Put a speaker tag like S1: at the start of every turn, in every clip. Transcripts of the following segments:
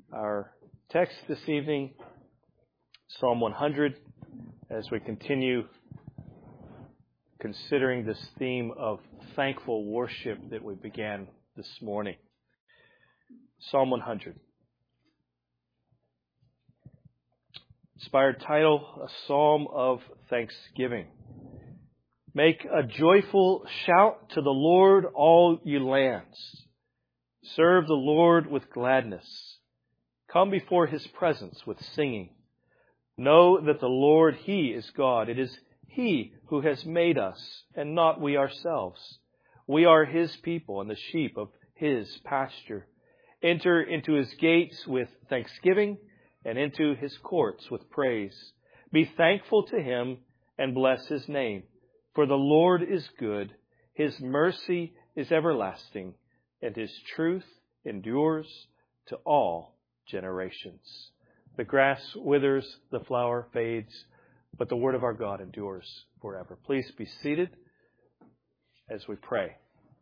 S1: Our text this evening, Psalm 100, as we continue considering this theme of thankful worship that we began this morning. Psalm 100. Inspired title, A Psalm of Thanksgiving. Make a joyful shout to the Lord, all you lands. Serve the Lord with gladness. Come before His presence with singing. Know that the Lord, He is God. It is He who has made us, and not we ourselves. We are His people and the sheep of His pasture. Enter into His gates with thanksgiving and into His courts with praise. Be thankful to Him and bless His name. For the Lord is good. His mercy is everlasting, and His truth endures to all generations. The grass withers, the flower fades, but the word of our God endures forever. Please be seated as we pray.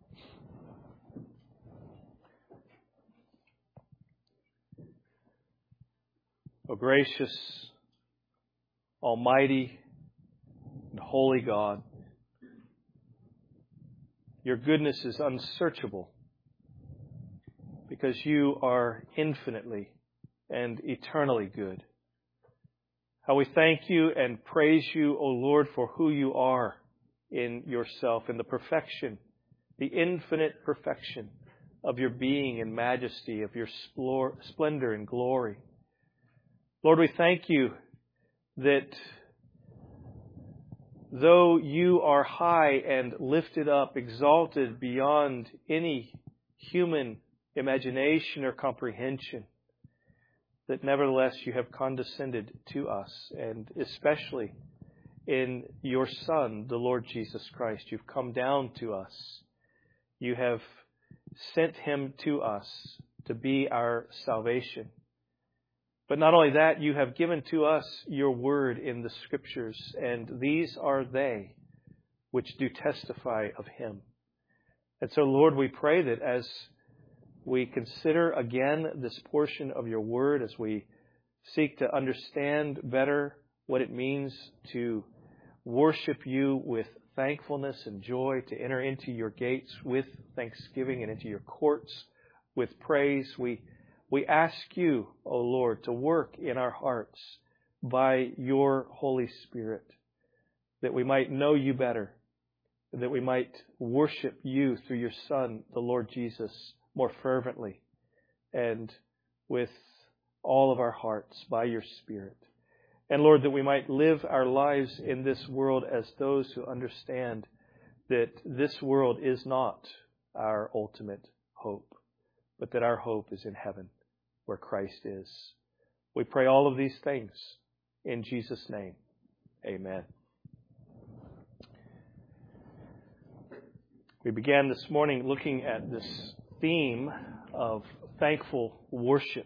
S1: O gracious, almighty, and holy God, your goodness is unsearchable because you are infinitely and eternally good. How we thank you and praise you, O Lord, for who you are in yourself, in the perfection, the infinite perfection of your being and majesty, of your splendor and glory. Lord, we thank you that though you are high and lifted up, exalted beyond any human imagination or comprehension, that nevertheless you have condescended to us, and especially in your Son, the Lord Jesus Christ. You've come down to us. You have sent Him to us to be our salvation. But not only that, you have given to us your word in the Scriptures, and these are they which do testify of Him. And so, Lord, we pray that as we consider again this portion of your word, as we seek to understand better what it means to worship you with thankfulness and joy, to enter into your gates with thanksgiving and into your courts with praise, we ask you, O Lord, to work in our hearts by your Holy Spirit, that we might know you better, that we might worship you through your Son, the Lord Jesus, more fervently and with all of our hearts by your Spirit. And Lord, that we might live our lives in this world as those who understand that this world is not our ultimate hope, but that our hope is in heaven, where Christ is. We pray all of these things in Jesus' name. Amen. We began this morning looking at this theme of thankful worship.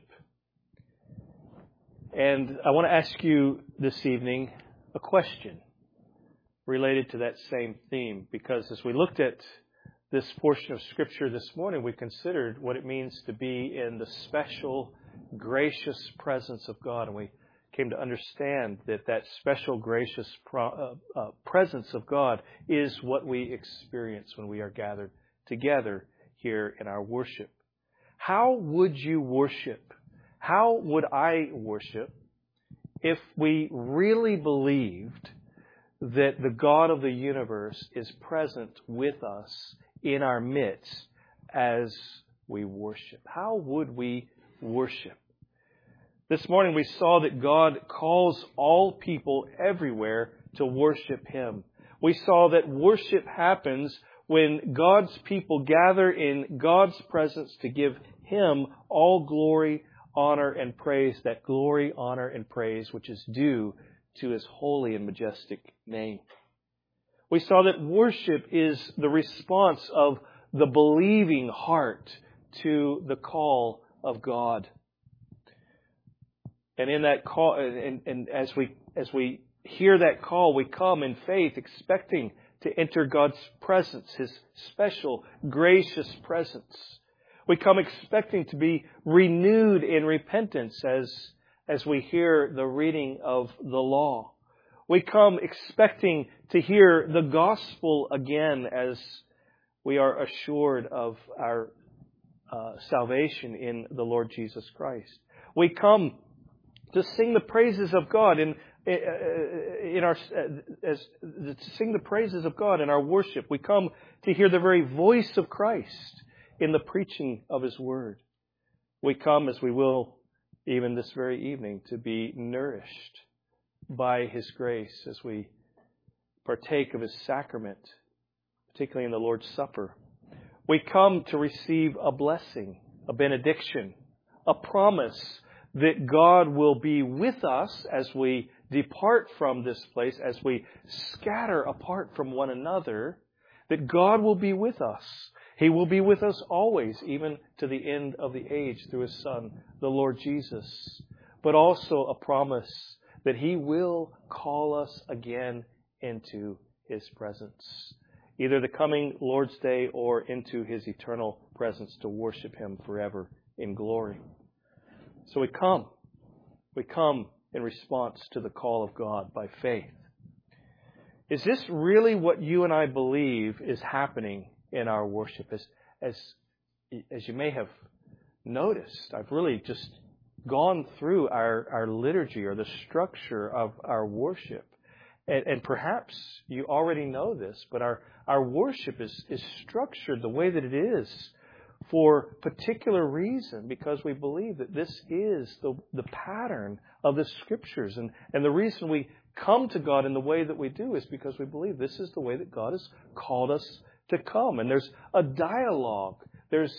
S1: And I want to ask you this evening a question related to that same theme, because as we looked at this portion of Scripture this morning, we considered what it means to be in the special, gracious presence of God. And we came to understand that that special, gracious presence of God is what we experience when we are gathered together here in our worship. How would you worship? How would I worship if we really believed that the God of the universe is present with us in our midst as we worship? How would we worship? This morning we saw that God calls all people everywhere to worship Him. We saw that worship happens when God's people gather in God's presence to give Him all glory, honor, and praise, that glory, honor, and praise which is due to His holy and majestic name. We saw that worship is the response of the believing heart to the call of God. And in that call, and as we hear that call, we come in faith, expecting to enter God's presence, His special, gracious presence. We come expecting to be renewed in repentance as we hear the reading of the law. We come expecting to hear the gospel again as we are assured of our salvation in the Lord Jesus Christ. We come to sing the praises of God to sing the praises of God in our worship. We come to hear the very voice of Christ in the preaching of His Word. We come, as we will even this very evening, to be nourished by His grace as we partake of His sacrament, particularly in the Lord's Supper. We come to receive a blessing, a benediction, a promise that God will be with us as we depart from this place, as we scatter apart from one another, that God will be with us. He will be with us always, even to the end of the age through His Son, the Lord Jesus. But also a promise that He will call us again into His presence, either the coming Lord's Day or into His eternal presence to worship Him forever in glory. So we come in response to the call of God by faith. Is this really what you and I believe is happening in our worship? As you may have noticed, I've really just gone through our liturgy or the structure of our worship. And perhaps you already know this, but our worship is structured the way that it is for particular reason, because we believe that this is the pattern of the Scriptures. And the reason we come to God in the way that we do is because we believe this is the way that God has called us to come. And there's a dialogue. There's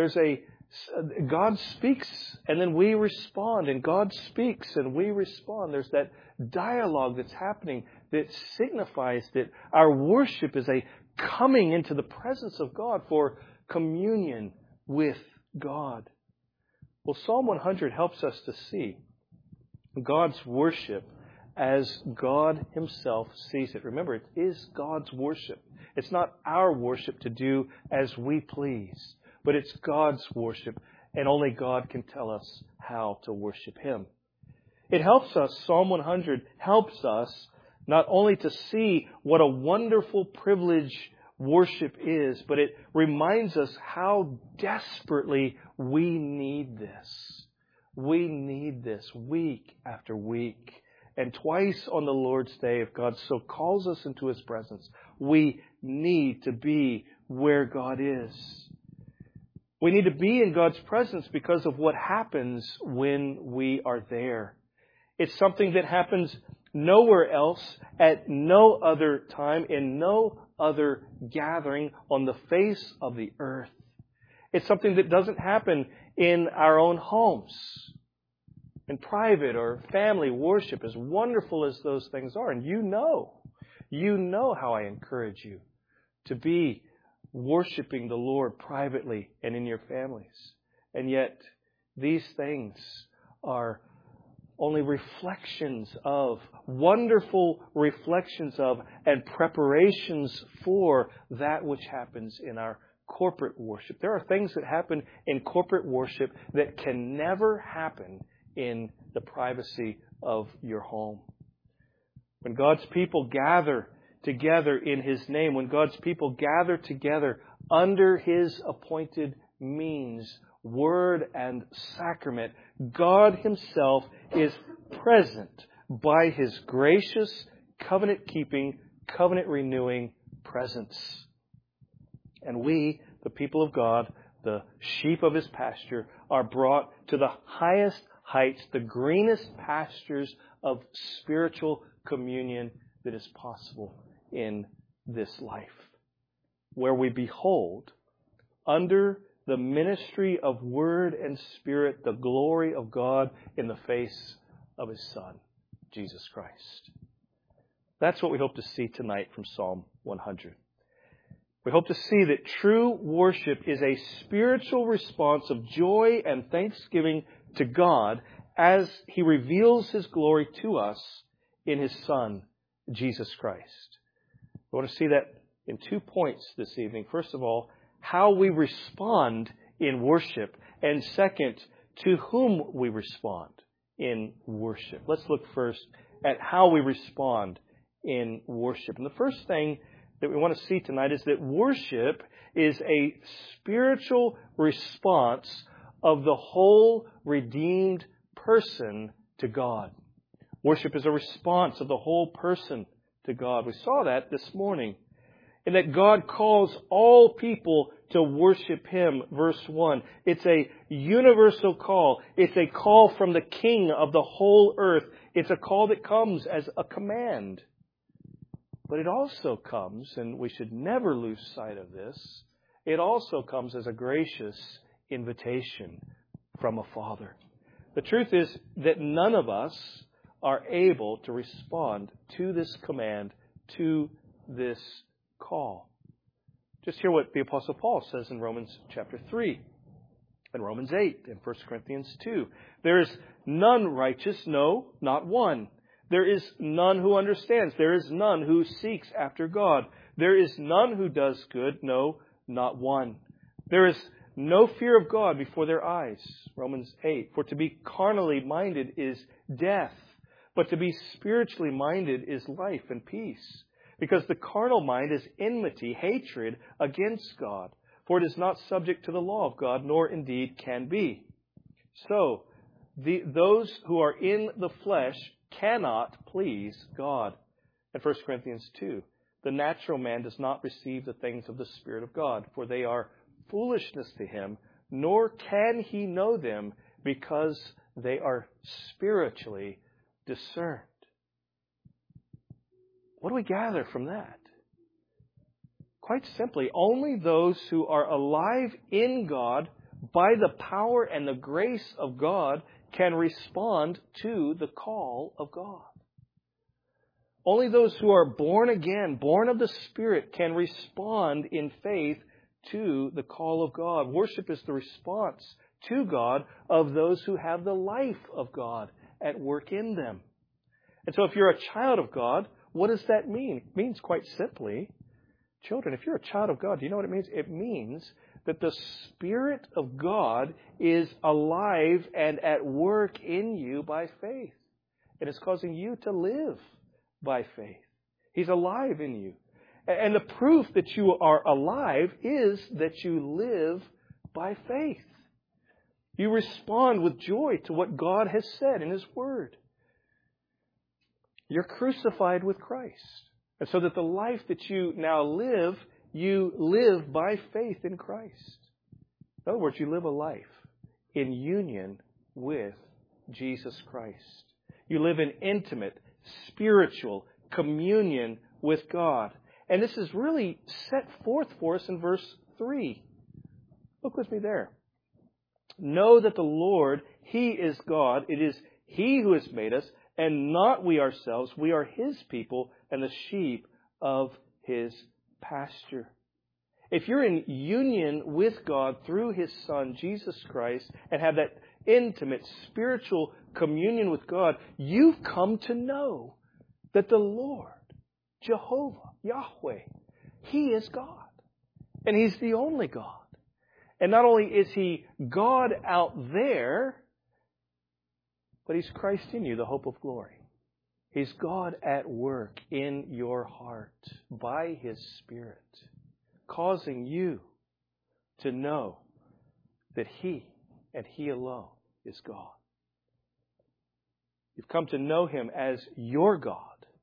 S1: God speaks and then we respond, and God speaks and we respond. There's that dialogue that's happening that signifies that our worship is a coming into the presence of God for communion with God. Well, Psalm 100 helps us to see God's worship as God Himself sees it. Remember, it is God's worship. It's not our worship to do as we please, but it's God's worship, and only God can tell us how to worship Him. It helps us, Psalm 100 helps us not only to see what a wonderful privilege worship is, but it reminds us how desperately we need this. We need this week after week. And twice on the Lord's Day, if God so calls us into His presence, we need to be where God is. We need to be in God's presence because of what happens when we are there. It's something that happens nowhere else, at no other time, in no other gathering on the face of the earth. It's something that doesn't happen in our own homes, in private or family worship, as wonderful as those things are. And you know how I encourage you to be worshiping the Lord privately and in your families. And yet, these things are only reflections of, wonderful reflections of, and preparations for that which happens in our corporate worship. There are things that happen in corporate worship that can never happen in the privacy of your home. When God's people gather together in His name, when God's people gather together under His appointed means, word and sacrament, God Himself is present by His gracious, covenant-keeping, covenant-renewing presence. And we, the people of God, the sheep of His pasture, are brought to the highest heights, the greenest pastures of spiritual communion that is possible in this life, where we behold, under the ministry of Word and Spirit, the glory of God in the face of His Son, Jesus Christ. That's what we hope to see tonight from Psalm 100. We hope to see that true worship is a spiritual response of joy and thanksgiving to God as He reveals His glory to us in His Son, Jesus Christ. We want to see that in 2 points this evening. First of all, how we respond in worship. And second, to whom we respond in worship. Let's look first at how we respond in worship. And the first thing that we want to see tonight is that worship is a spiritual response of the whole redeemed person to God. Worship is a response of the whole person to God. We saw that this morning. And that God calls all people to worship Him. Verse 1. It's a universal call. It's a call from the King of the whole earth. It's a call that comes as a command. But it also comes, and we should never lose sight of this, it also comes as a gracious invitation from a Father. The truth is that none of us are able to respond to this command, to this call. Just hear what the Apostle Paul says in Romans chapter 3, and Romans 8, and 1 Corinthians 2. There is none righteous, no, not one. There is none who understands. There is none who seeks after God. There is none who does good, no, not one. There is no fear of God before their eyes. Romans 8. For to be carnally minded is death, but to be spiritually minded is life and peace. Because the carnal mind is enmity, hatred against God. For it is not subject to the law of God, nor indeed can be. So, those who are in the flesh cannot please God. And 1 Corinthians 2. The natural man does not receive the things of the Spirit of God, for they are foolishness to him, nor can he know them, because they are spiritually discerned. What do we gather from that? Quite simply, only those who are alive in God by the power and the grace of God can respond to the call of God. Only those who are born again, born of the Spirit, can respond in faith to the call of God. Worship is the response to God of those who have the life of God at work in them. And so if you're a child of God, what does that mean? It means quite simply, children, if you're a child of God, do you know what it means? It means that the Spirit of God is alive and at work in you by faith. And it's causing you to live by faith. He's alive in you. And the proof that you are alive is that you live by faith. You respond with joy to what God has said in His Word. You're crucified with Christ. And so that the life that you now live, you live by faith in Christ. In other words, you live a life in union with Jesus Christ. You live in intimate, spiritual communion with God. And this is really set forth for us in verse 3. Look with me there. Know that the Lord, He is God. It is He who has made us, and not we ourselves. We are His people and the sheep of His pasture. If you're in union with God through His Son, Jesus Christ, and have that intimate spiritual communion with God, you've come to know that the Lord, Jehovah, Yahweh, He is God. And He's the only God. And not only is He God out there, but He's Christ in you, the hope of glory. He's God at work in your heart by His Spirit, causing you to know that He and He alone is God. You've come to know Him as your God.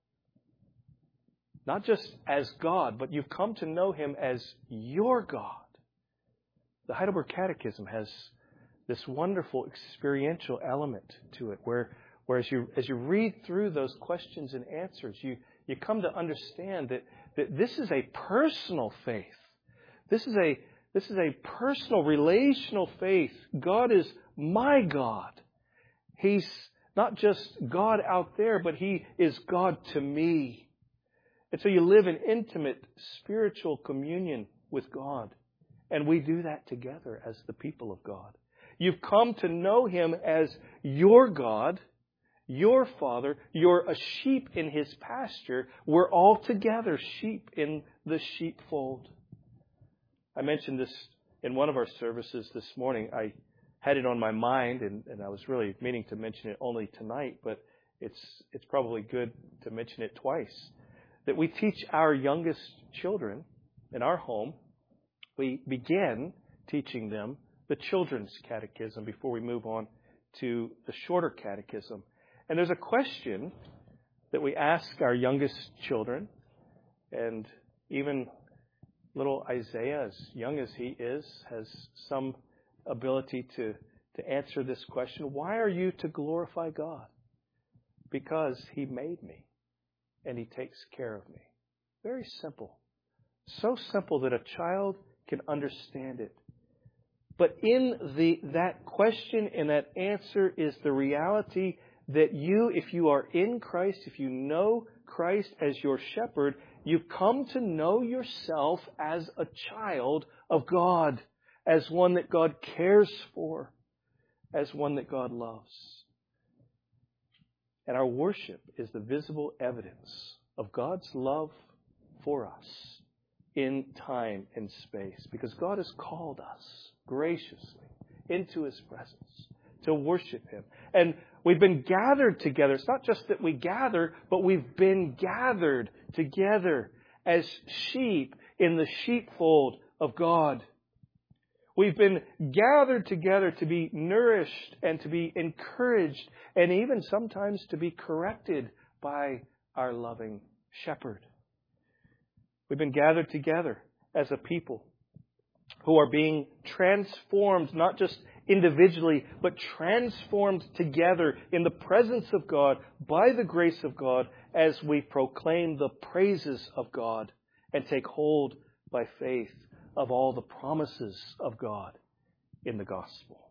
S1: Not just as God, but you've come to know Him as your God. The Heidelberg Catechism has this wonderful experiential element to it, where as you read through those questions and answers, you come to understand that this is a personal faith. This is a personal, relational faith. God is my God. He's not just God out there, but He is God to me. And so you live in intimate spiritual communion with God. And we do that together as the people of God. You've come to know Him as your God, your Father. You're a sheep in His pasture. We're all together sheep in the sheepfold. I mentioned this In one of our services this morning, I had it on my mind, and I was really meaning to mention it only tonight, but it's probably good to mention it twice, that we teach our youngest children in our home, we begin teaching them the children's catechism before we move on to the shorter catechism. And there's a question that we ask our youngest children, and even little Isaiah, as young as he is, has some ability to answer this question. Why are you to glorify God? Because He made me and He takes care of me. Very simple. So simple that a child can understand it. But in that question and that answer is the reality that you, if you are in Christ, if you know Christ as your shepherd, you've come to know yourself as a child of God, as one that God cares for, as one that God loves. And our worship is the visible evidence of God's love for us in time and space, because God has called us graciously into His presence to worship Him. And we've been gathered together. It's not just that we gather, but we've been gathered together as sheep in the sheepfold of God. We've been gathered together to be nourished and to be encouraged and even sometimes to be corrected by our loving shepherd. We've been gathered together as a people who are being transformed, not just individually, but transformed together in the presence of God, by the grace of God, as we proclaim the praises of God and take hold by faith of all the promises of God in the gospel.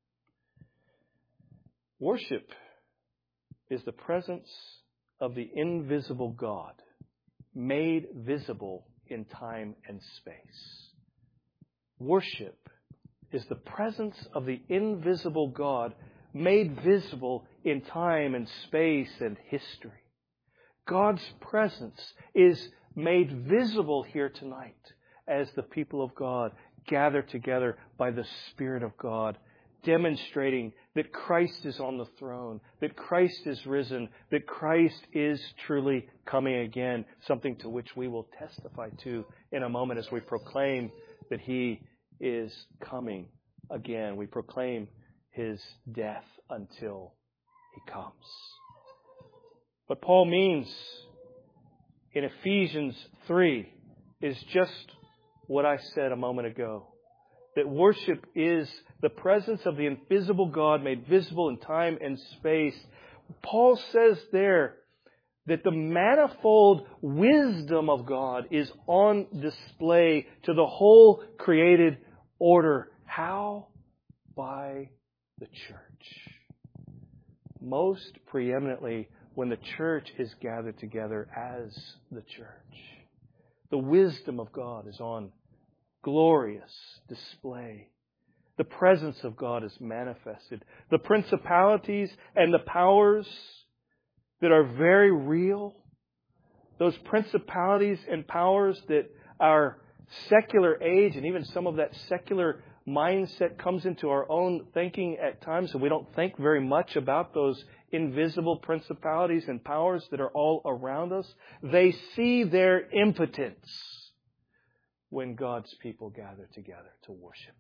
S1: Worship is the presence of the invisible God made visible in time and space. Worship is the presence of the invisible God made visible in time and space and history. God's presence is made visible here tonight as the people of God gather together by the Spirit of God, demonstrating that Christ is on the throne, that Christ is risen, that Christ is truly coming again, something to which we will testify to in a moment as we proclaim that He is coming again. We proclaim His death until He comes. What Paul means in Ephesians 3 is just what I said a moment ago. That worship is the presence of the invisible God made visible in time and space. Paul says there that the manifold wisdom of God is on display to the whole created order. How? By the church. Most preeminently when the church is gathered together as the church. The wisdom of God is on glorious display. The presence of God is manifested. The principalities and the powers that are very real, those principalities and powers that our secular age and even some of that secular mindset comes into our own thinking at times, and we don't think very much about those invisible principalities and powers that are all around us. They see their impotence when God's people gather together to worship.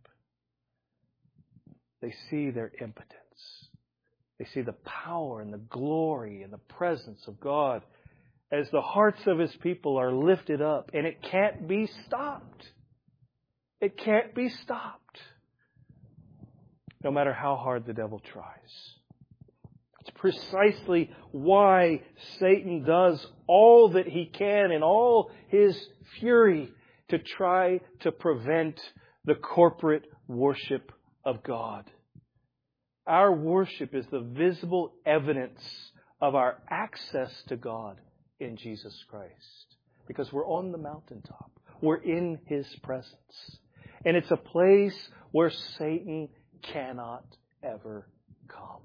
S1: They see their impotence. They see the power and the glory and the presence of God as the hearts of His people are lifted up. And it can't be stopped. It can't be stopped. No matter how hard the devil tries. It's precisely why Satan does all that he can in all his fury to try to prevent the corporate worship of God. Our worship is the visible evidence of our access to God in Jesus Christ. Because we're on the mountaintop. We're in His presence. And it's a place where Satan cannot ever come.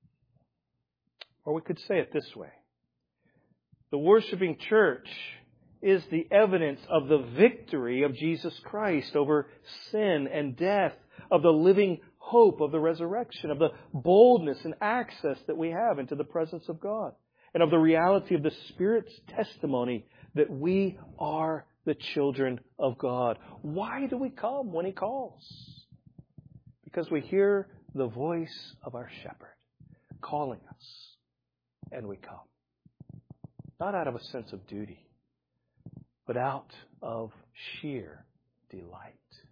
S1: Or we could say it this way. The worshiping church is the evidence of the victory of Jesus Christ over sin and death, of the living hope of the resurrection, of the boldness and access that we have into the presence of God, and of the reality of the Spirit's testimony that we are the children of God. Why do we come when He calls? Because we hear the voice of our shepherd calling us, and we come. Not out of a sense of duty, but out of sheer delight.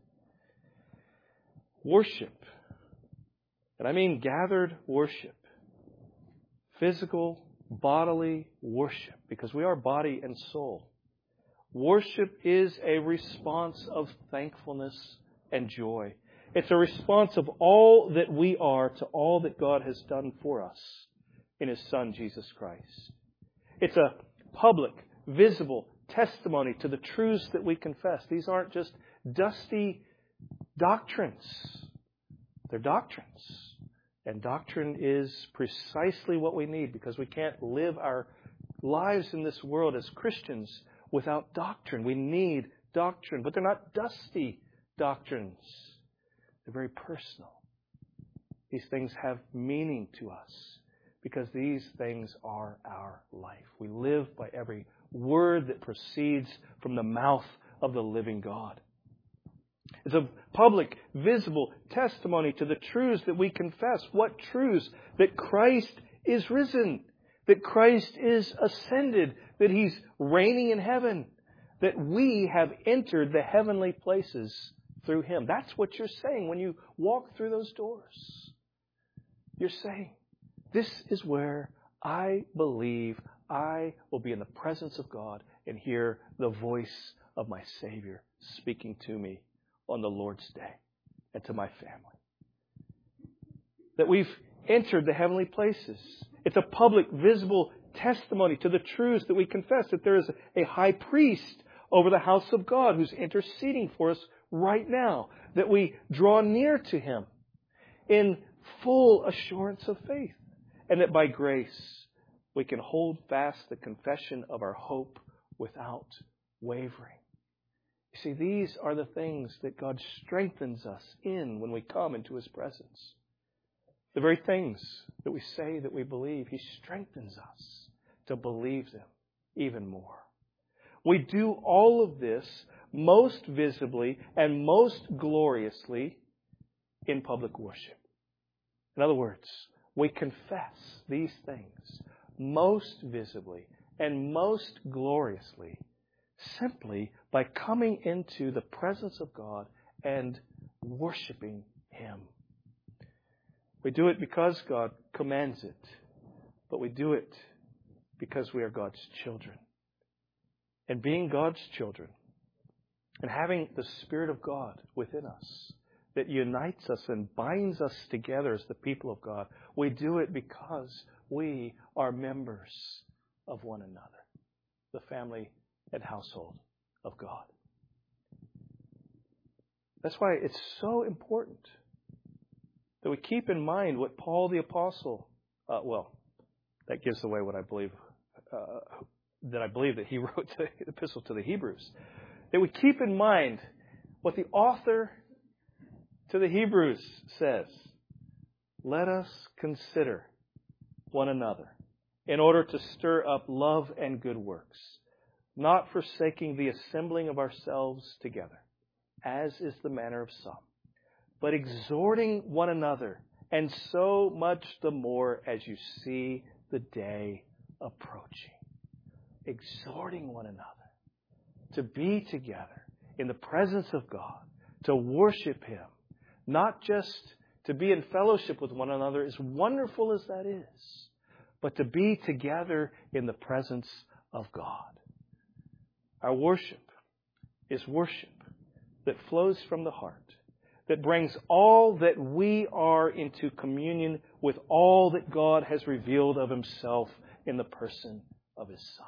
S1: Worship, and I mean gathered worship, physical, bodily worship, because we are body and soul. Worship is a response of thankfulness and joy. It's a response of all that we are to all that God has done for us in His Son, Jesus Christ. It's a public, visible testimony to the truths that we confess. These aren't just dusty doctrines. They're doctrines. And doctrine is precisely what we need, because we can't live our lives in this world as Christians without doctrine. We need doctrine, but they're not dusty doctrines. They're very personal. These things have meaning to us because these things are our life. We live by every word that proceeds from the mouth of the living God. It's a public, visible testimony to the truths that we confess. What truths? That Christ is risen, that Christ is ascended, that He's reigning in heaven, that we have entered the heavenly places through Him. That's what you're saying when you walk through those doors. You're saying, this is where I believe I will be in the presence of God and hear the voice of my Savior speaking to me on the Lord's day and to my family. That we've entered the heavenly places. It's a public, visible testimony to the truths that we confess, that there is a high priest over the house of God who's interceding for us right now, that we draw near to Him in full assurance of faith, and that by grace we can hold fast the confession of our hope without wavering. You see, these are the things that God strengthens us in when we come into His presence. The very things that we say that we believe, He strengthens us to believe them even more. We do all of this most visibly and most gloriously in public worship. In other words, we confess these things most visibly and most gloriously simply by coming into the presence of God and worshiping Him. We do it because God commands it, but we do it because we are God's children. And being God's children and having the Spirit of God within us that unites us and binds us together as the people of God, we do it because we are members of one another, the family and household of God. That's why it's so important that we keep in mind what Paul the Apostle, that gives away what I believe, that he wrote the epistle to the Hebrews. That we keep in mind what the author to the Hebrews says. Let us consider one another in order to stir up love and good works, not forsaking the assembling of ourselves together, as is the manner of some, but exhorting one another, and so much the more as you see the day approaching. Exhorting one another to be together in the presence of God, to worship Him, not just to be in fellowship with one another, as wonderful as that is, but to be together in the presence of God. Our worship is worship that flows from the heart, that brings all that we are into communion with all that God has revealed of Himself in the person of His Son.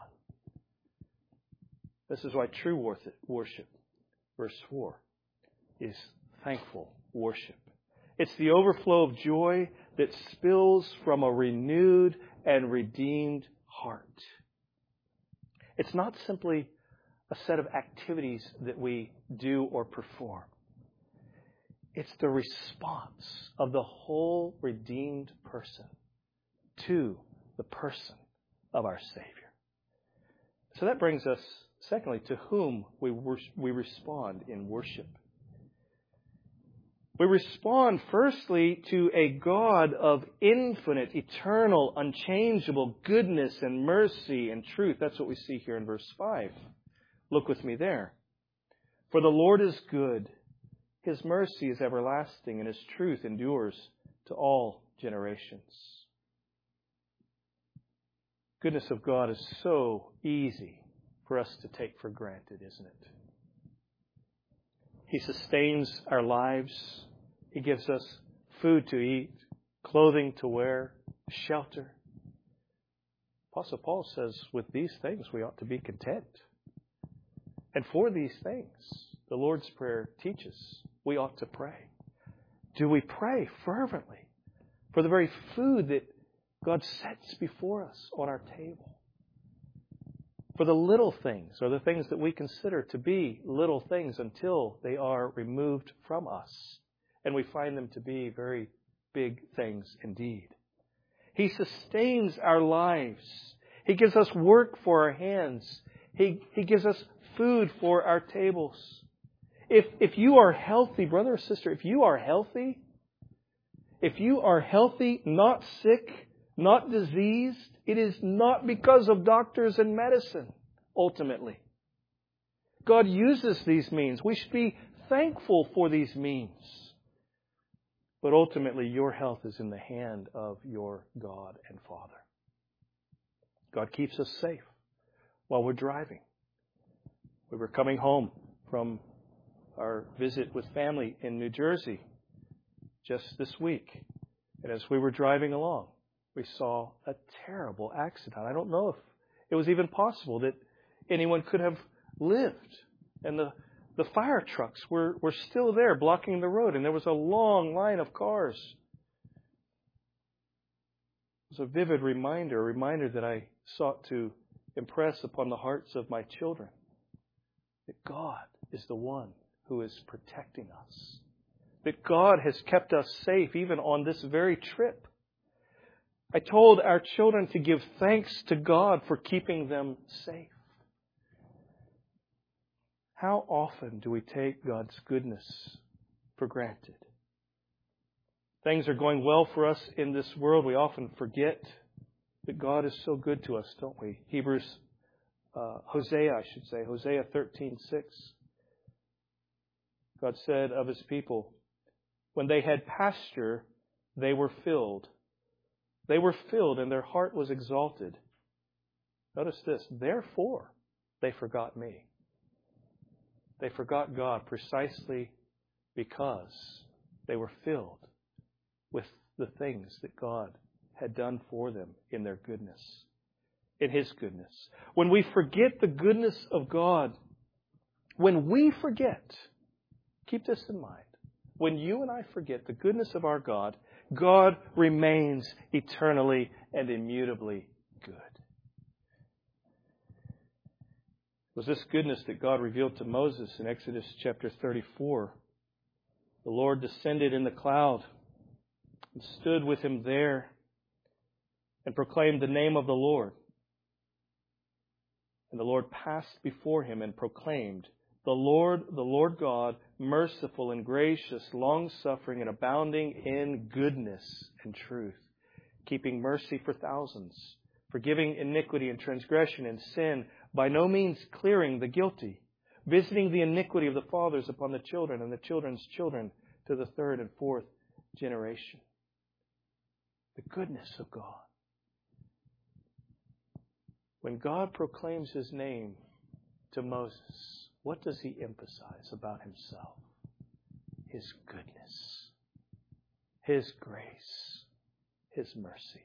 S1: This is why true worship, verse 4, is thankful worship. It's the overflow of joy that spills from a renewed and redeemed heart. It's not simply a set of activities that we do or perform. It's the response of the whole redeemed person to the person of our Savior. So that brings us, secondly, to whom we respond in worship. We respond, firstly, to a God of infinite, eternal, unchangeable goodness and mercy and truth. That's what we see here in verse 5. Look with me there. For the Lord is good. His mercy is everlasting, and His truth endures to all generations. Goodness of God is so easy for us to take for granted, isn't it? He sustains our lives. He gives us food to eat, clothing to wear, shelter. Apostle Paul says, with these things we ought to be content. And for these things, the Lord's Prayer teaches we ought to pray. Do we pray fervently for the very food that God sets before us on our table? For the little things, or the things that we consider to be little things until they are removed from us, and we find them to be very big things indeed. He sustains our lives. He gives us work for our hands. He gives us food for our tables. If you are healthy, brother or sister, if you are healthy, not sick, not diseased, it is not because of doctors and medicine, ultimately. God uses these means. We should be thankful for these means. But ultimately, your health is in the hand of your God and Father. God keeps us safe while we're driving. We were coming home from our visit with family in New Jersey just this week. And as we were driving along, we saw a terrible accident. I don't know if it was even possible that anyone could have lived. And the fire trucks were still there blocking the road, and there was a long line of cars. It was a vivid reminder, a reminder that I sought to impress upon the hearts of my children, that God is the one who is protecting us, that God has kept us safe even on this very trip. I told our children to give thanks to God for keeping them safe. How often do we take God's goodness for granted? Things are going well for us in this world. We often forget that God is so good to us, don't we? Hosea 13:6. God said of His people, when they had pasture, they were filled. They were filled and their heart was exalted. Notice this, therefore they forgot me. They forgot God precisely because they were filled with the things that God had done for them in their goodness, in His goodness. When we forget the goodness of God, when we forget, keep this in mind, when you and I forget the goodness of our God, God remains eternally and immutably good. It was this goodness that God revealed to Moses in Exodus chapter 34. The Lord descended in the cloud and stood with him there and proclaimed the name of the Lord. And the Lord passed before him and proclaimed, the Lord God, merciful and gracious, long-suffering and abounding in goodness and truth, keeping mercy for thousands, forgiving iniquity and transgression and sin, by no means clearing the guilty, visiting the iniquity of the fathers upon the children and the children's children to the third and fourth generation. The goodness of God. When God proclaims His name to Moses, what does He emphasize about Himself? His goodness, His grace, His mercy.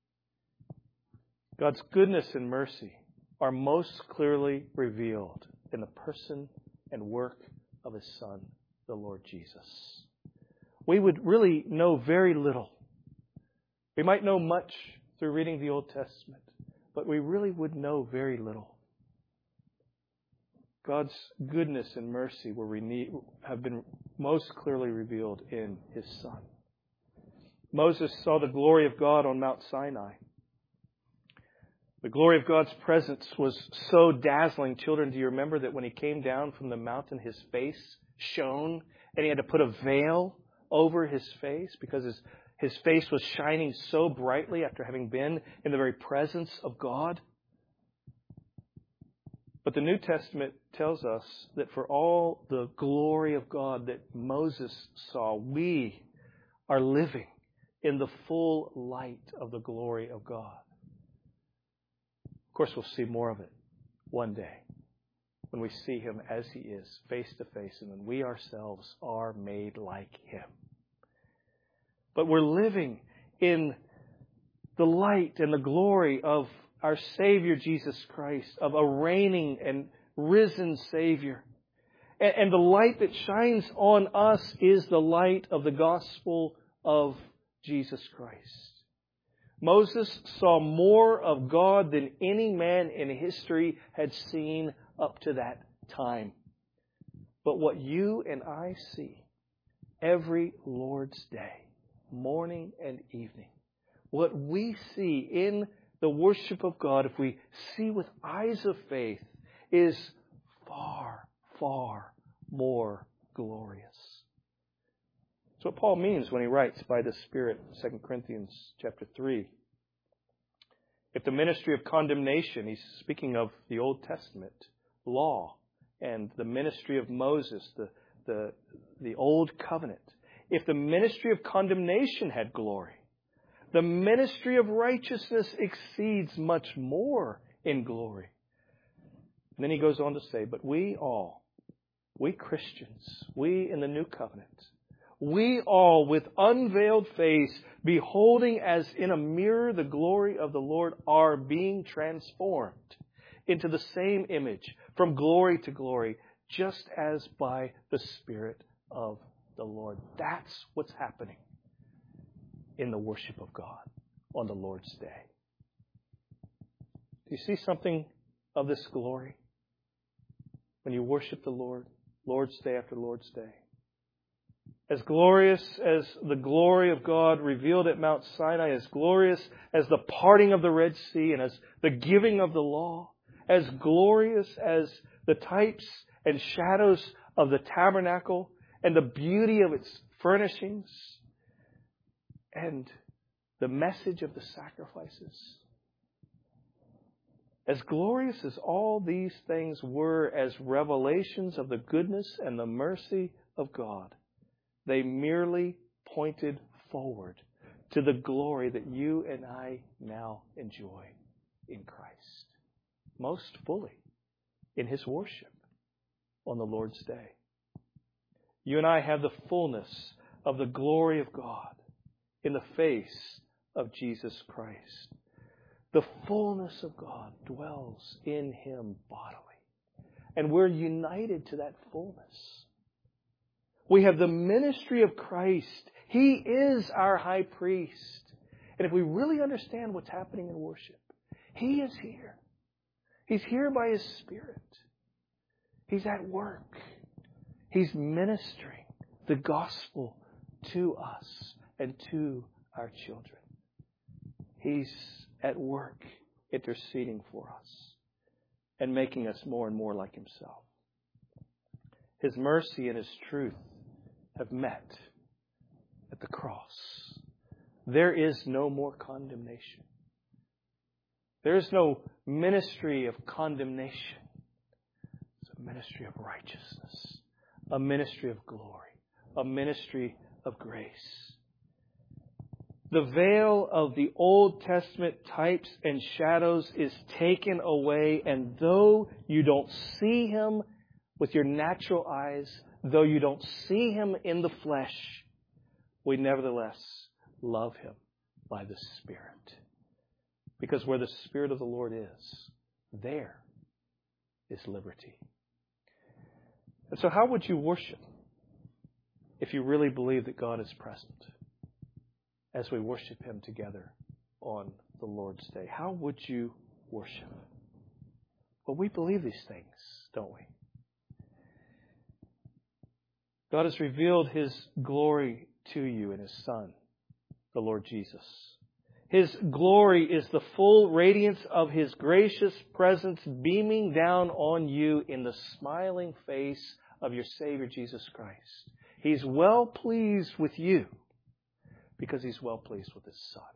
S1: God's goodness and mercy are most clearly revealed in the person and work of His Son, the Lord Jesus. We would really know very little. We might know much through reading the Old Testament, but we really would know very little. God's goodness and mercy have been most clearly revealed in His Son. Moses saw the glory of God on Mount Sinai. The glory of God's presence was so dazzling. Children, do you remember that when he came down from the mountain, his face shone, and he had to put a veil over his face because his face was shining so brightly after having been in the very presence of God? But the New Testament tells us that for all the glory of God that Moses saw, we are living in the full light of the glory of God. Of course, we'll see more of it one day when we see Him as He is, face to face, and when we ourselves are made like Him. But we're living in the light and the glory of our Savior Jesus Christ, of a reigning and risen Savior. And the light that shines on us is the light of the gospel of Jesus Christ. Moses saw more of God than any man in history had seen up to that time. But what you and I see every Lord's Day, morning and evening, what we see in the worship of God, if we see with eyes of faith, is far, far more glorious. That's what Paul means when he writes by the Spirit, 2 Corinthians chapter 3. If the ministry of condemnation, he's speaking of the Old Testament law and the ministry of Moses, the Old Covenant. If the ministry of condemnation had glory, the ministry of righteousness exceeds much more in glory. And then he goes on to say, but we Christians, we in the New Covenant, we all with unveiled face, beholding as in a mirror the glory of the Lord, are being transformed into the same image from glory to glory, just as by the Spirit of the Lord. That's what's happening in the worship of God on the Lord's Day. Do you see something of this glory when you worship the Lord, Lord's Day after Lord's Day? As glorious as the glory of God revealed at Mount Sinai, as glorious as the parting of the Red Sea and as the giving of the law, as glorious as the types and shadows of the tabernacle and the beauty of its furnishings and the message of the sacrifices. As glorious as all these things were as revelations of the goodness and the mercy of God, they merely pointed forward to the glory that you and I now enjoy in Christ, most fully in His worship on the Lord's Day. You and I have the fullness of the glory of God in the face of Jesus Christ. The fullness of God dwells in Him bodily, and we're united to that fullness. We have the ministry of Christ. He is our high priest. And if we really understand what's happening in worship, He is here. He's here by His Spirit. He's at work. He's ministering the gospel to us and to our children. He's at work interceding for us and making us more and more like Himself. His mercy and His truth have met at the cross. There is no more condemnation. There is no ministry of condemnation. It's a ministry of righteousness, a ministry of glory, a ministry of grace. The veil of the Old Testament types and shadows is taken away, and though you don't see Him with your natural eyes, though you don't see Him in the flesh, we nevertheless love Him by the Spirit. Because where the Spirit of the Lord is, there is liberty. And so how would you worship if you really believe that God is present as we worship Him together on the Lord's Day? How would you worship? Well, we believe these things, don't we? God has revealed His glory to you in His Son, the Lord Jesus. His glory is the full radiance of His gracious presence beaming down on you in the smiling face of your Savior Jesus Christ. He's well pleased with you because He's well pleased with His Son.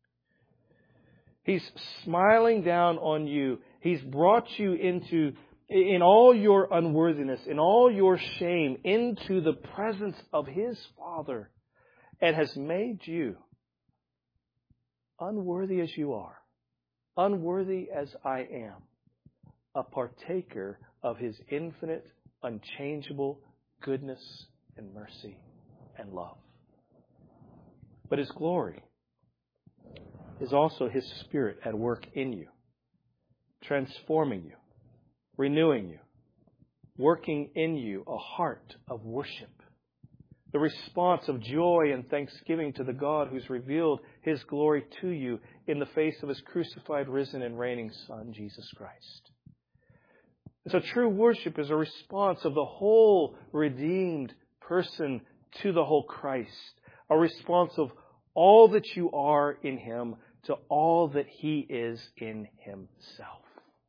S1: He's smiling down on you. He's brought you in all your unworthiness, in all your shame, into the presence of His Father and has made you, unworthy as you are, unworthy as I am, a partaker of His infinite, unchangeable goodness and mercy and love. But His glory is also His Spirit at work in you, transforming you, renewing you, working in you a heart of worship, the response of joy and thanksgiving to the God who's revealed His glory to you in the face of His crucified, risen, and reigning Son, Jesus Christ. And so true worship is a response of the whole redeemed person to the whole Christ, a response of all that you are in Him to all that He is in Himself.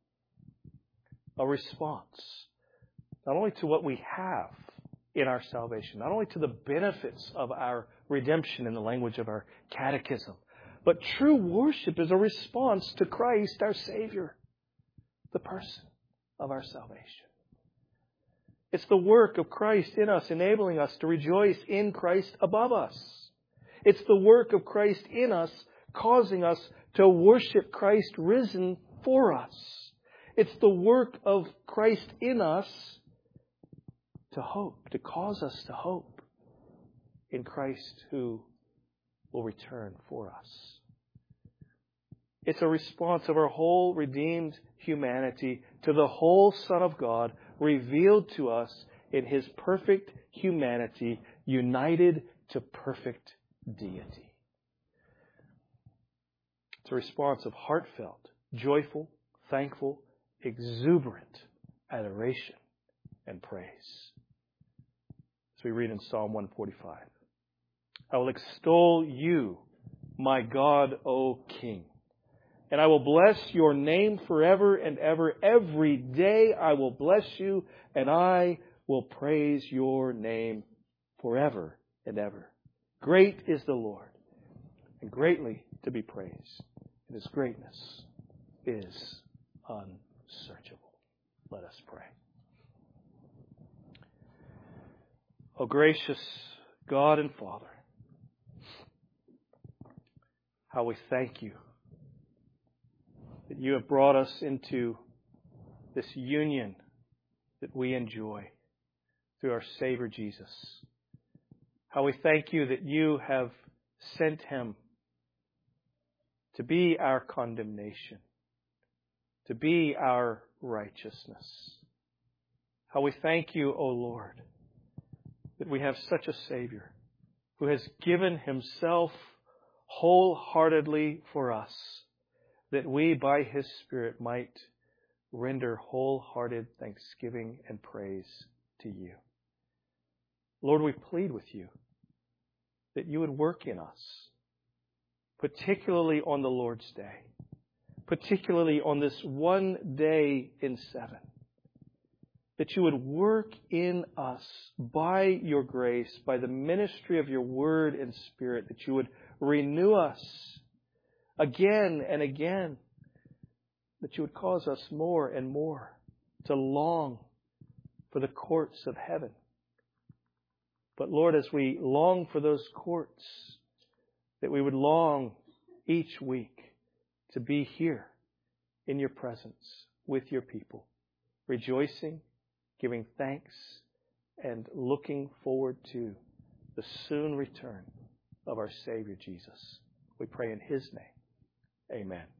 S1: A response not only to what we have in our salvation, not only to the benefits of our redemption in the language of our catechism, but true worship is a response to Christ, our Savior, the person of our salvation. It's the work of Christ in us, enabling us to rejoice in Christ above us. It's the work of Christ in us, causing us to worship Christ risen for us. It's the work of Christ in us to hope, to cause us to hope in Christ who will return for us. It's a response of our whole redeemed humanity to the whole Son of God revealed to us in His perfect humanity, united to perfect deity. It's a response of heartfelt, joyful, thankful, exuberant adoration and praise. As we read in Psalm 145, I will extol you, my God, O King, and I will bless your name forever and ever. Every day I will bless you, and I will praise your name forever and ever. Great is the Lord, and greatly to be praised, and His greatness is unsearchable. Let us pray. O gracious God and Father, how we thank you that you have brought us into this union that we enjoy through our Savior Jesus. How we thank you that you have sent Him to be our condemnation, to be our righteousness. How we thank you, O Lord, that we have such a Savior who has given Himself wholeheartedly for us, that we by His Spirit might render wholehearted thanksgiving and praise to you. Lord, we plead with you that you would work in us, particularly on the Lord's Day, particularly on this one day in 7, that you would work in us by your grace, by the ministry of your Word and Spirit, that you would renew us again and again, that you would cause us more and more to long for the courts of heaven. But Lord, as we long for those courts, that we would long each week to be here in your presence with your people, rejoicing, giving thanks, and looking forward to the soon return of our Savior Jesus. We pray in His name. Amen.